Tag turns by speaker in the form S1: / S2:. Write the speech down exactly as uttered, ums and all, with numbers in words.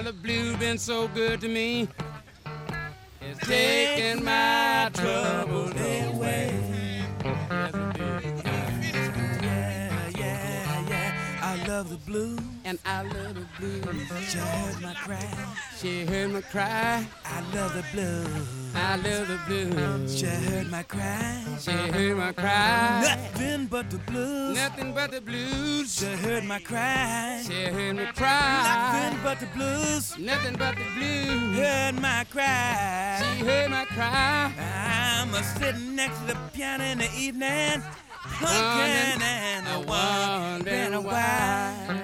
S1: Well, the blues been so good to me. It's taking my troubles away. Yes, it did.
S2: Yeah, yeah, yeah. I love the blues.
S1: And I love the blues.
S2: She heard my cry.
S1: She heard me cry.
S2: I love the blues.
S1: I love the blues.
S2: She heard my cry.
S1: She heard my cry.
S2: Nothing but the blues.
S1: Nothing but the blues.
S2: She heard my cry.
S1: She heard me cry.
S2: Nothing but the blues.
S1: Nothing but the blues.
S2: Heard my cry.
S1: She heard my cry.
S2: I'm a sitting next to the piano in the evening, looking and a wondering why.